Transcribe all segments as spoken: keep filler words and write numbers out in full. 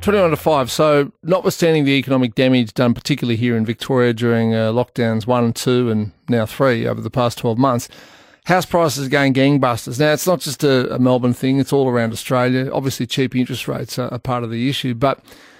twenty-one to five. So, notwithstanding the economic damage done, particularly here in Victoria during uh, lockdowns one and two and now three over the past twelve months, house prices are going gangbusters. Now, it's not just a, a Melbourne thing, it's all around Australia. Obviously, cheap interest rates are, are part of the issue. But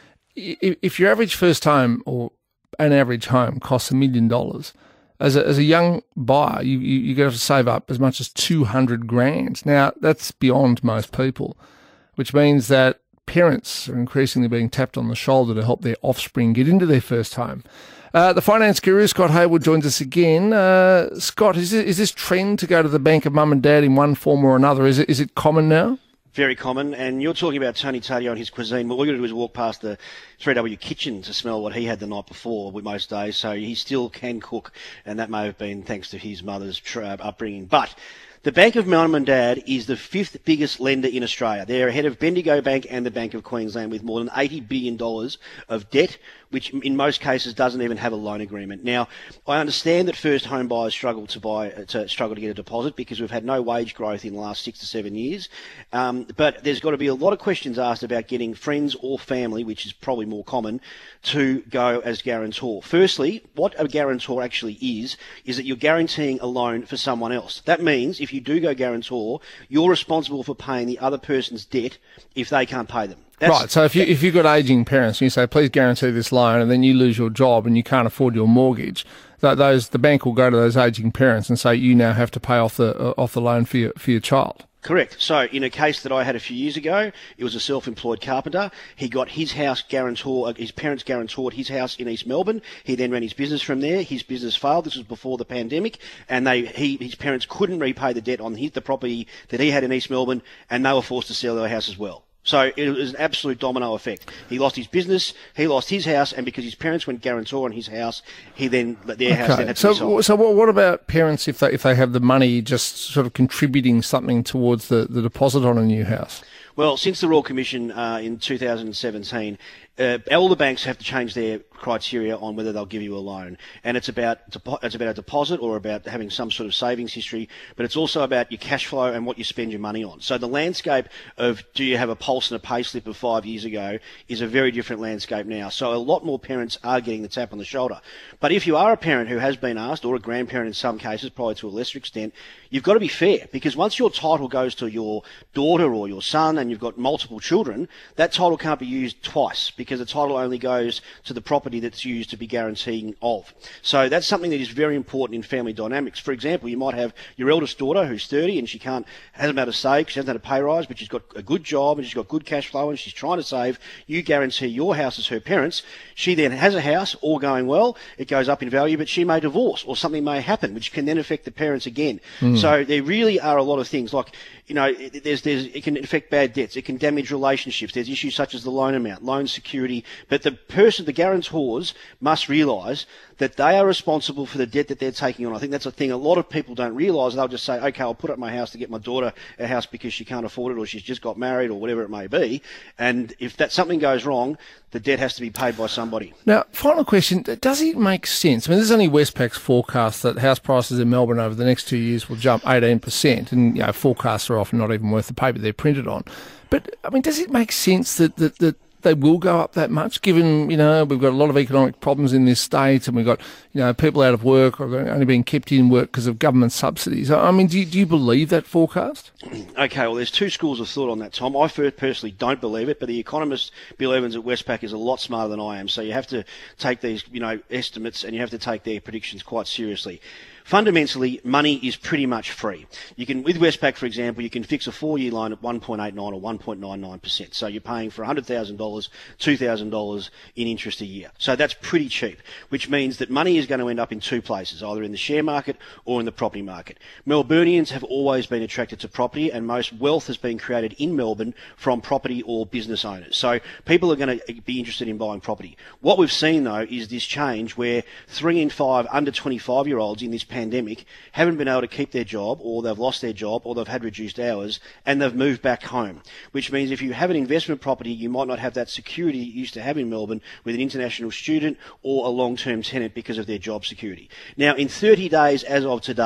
if, if your average first home or an average home costs a million dollars, as a, as a young buyer, you, you, you're going to have to save up as much as two hundred grand. Now, that's beyond most people, which means that parents are increasingly being tapped on the shoulder to help their offspring get into their first home. Uh, the finance guru, Scott Hayward, joins us again. Uh, Scott, is, it, is this trend to go to the bank of mum and dad in one form or another, is it is it common now? Very common, and you're talking about Tony Taddeo and his cuisine. What we're going to do is walk past the three W kitchen to smell what he had the night before with most days, so he still can cook, and that may have been thanks to his mother's tra- upbringing. But the Bank of Mum and Dad is the fifth biggest lender in Australia. They're ahead of Bendigo Bank and the Bank of Queensland with more than eighty billion dollars of debt, which in most cases doesn't even have a loan agreement. Now, I understand that first home buyers struggle to buy, to struggle to get a deposit because we've had no wage growth in the last six to seven years. Um, but there's got to be a lot of questions asked about getting friends or family, which is probably more common, to go as guarantor. Firstly, what a guarantor actually is, is that you're guaranteeing a loan for someone else. That means if you do go guarantor, you're responsible for paying the other person's debt if they can't pay them. That's, right, so if, you, if you've got ageing parents and you say, please guarantee this loan, and then you lose your job and you can't afford your mortgage, th- those the bank will go to those ageing parents and say, you now have to pay off the uh, off the loan for your, for your child. Correct. So in a case that I had a few years ago, it was a self-employed carpenter. He got his house guarantor, his parents guarantored his house in East Melbourne. He then ran his business from there. His business failed. This was before the pandemic, and they he his parents couldn't repay the debt on his, the property that he had in East Melbourne, and they were forced to sell their house as well. So it was an absolute domino effect. He lost his business, he lost his house, and because his parents went guarantor on his house, he then their okay. house then had to so, be sold. So what about parents if they if they have the money just sort of contributing something towards the, the deposit on a new house? Well, since the Royal Commission uh, in two thousand seventeen, uh, all the banks have to change their criteria on whether they'll give you a loan, and it's about it's about a deposit or about having some sort of savings history, but it's also about your cash flow and what you spend your money on. So the landscape of do you have a pulse and a pay slip of five years ago is a very different landscape now. So a lot more parents are getting the tap on the shoulder. But if you are a parent who has been asked, or a grandparent in some cases, probably to a lesser extent, you've got to be fair, because once your title goes to your daughter or your son and you've got multiple children, that title can't be used twice, because the title only goes to the property that's used to be guaranteeing of. So that's something that is very important in family dynamics. For example, you might have your eldest daughter who's thirty and she can't hasn't had a say because she hasn't had a pay rise, but she's got a good job and she's got good cash flow and she's trying to save. You guarantee your house as her parents. She then has a house, all going well, it goes up in value, but she may divorce or something may happen, which can then affect the parents again. Mm. So there really are a lot of things like, you know, there's, there's, it can affect bad debts. It can damage relationships. There's issues such as the loan amount, loan security. But the person, the guarantors, must realise that they are responsible for the debt that they're taking on. I think that's a thing a lot of people don't realise. They'll just say, okay, I'll put up my house to get my daughter a house because she can't afford it or she's just got married or whatever it may be. And if that something goes wrong, the debt has to be paid by somebody. Now, final question, does it make sense? I mean, this is only Westpac's forecast that house prices in Melbourne over the next two years will jump eighteen percent, and, you know, forecasts are often not even worth the paper they're printed on. But, I mean, does it make sense that, that, that they will go up that much, given, you know, we've got a lot of economic problems in this state and we've got, you know, people out of work or only being kept in work because of government subsidies? I mean, do you, do you believe that forecast? Okay, well, there's two schools of thought on that, Tom. I personally don't believe it, but the economist Bill Evans at Westpac is a lot smarter than I am, so you have to take these, you know, estimates and you have to take their predictions quite seriously. Fundamentally, money is pretty much free. You can, with Westpac, for example, you can fix a four-year loan at one point eight nine or one point nine nine percent. So you're paying for one hundred thousand dollars, two thousand dollars in interest a year. So that's pretty cheap, which means that money is going to end up in two places, either in the share market or in the property market. Melburnians have always been attracted to property, and most wealth has been created in Melbourne from property or business owners. So people are going to be interested in buying property. What we've seen, though, is this change where three in five under twenty-five-year-olds in this pandemic haven't been able to keep their job, or they've lost their job, or they've had reduced hours, and they've moved back home, which means if you have an investment property, you might not have that security you used to have in Melbourne with an international student or a long-term tenant because of their job security. Now, in thirty days as of today,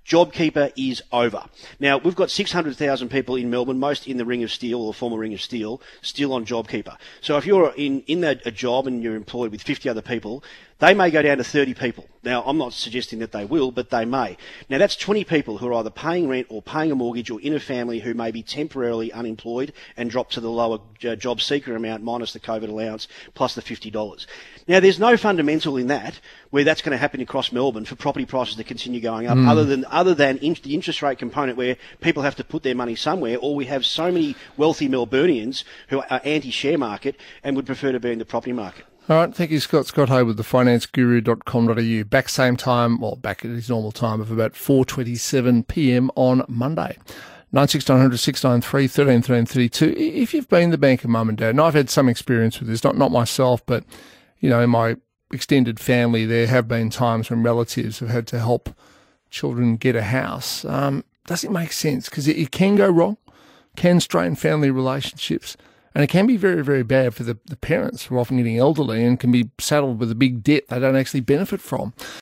JobKeeper is over. Now, we've got six hundred thousand people in Melbourne, most in the Ring of Steel or former Ring of Steel, still on JobKeeper. So if you're in, in that, a job and you're employed with fifty other people, they may go down to thirty people. Now, I'm not suggesting that they will, but they may. Now, that's twenty people who are either paying rent or paying a mortgage or in a family who may be temporarily unemployed and drop to the lower uh, job seeker amount minus the COVID allowance plus the fifty dollars. Now, there's no fundamental in that where that's going to happen across Melbourne for property prices to continue going up, mm. other than other than in, the interest rate component where people have to put their money somewhere, or we have so many wealthy Melburnians who are anti-share market and would prefer to be in the property market. All right, thank you, Scott. Scott Hayward, the finance guru dot com dot a u. Back same time, well, back at his normal time of about four twenty-seven p m on Monday. nine six nine hundred six nine three one three one three three two. If you've been the bank of mum and dad, and I've had some experience with this, not not myself, but, you know, in my extended family, there have been times when relatives have had to help children get a house. Um, does it make sense? Because it, it can go wrong, can strain family relationships. And it can be very, very bad for the, the parents who are often getting elderly and can be saddled with a big debt they don't actually benefit from.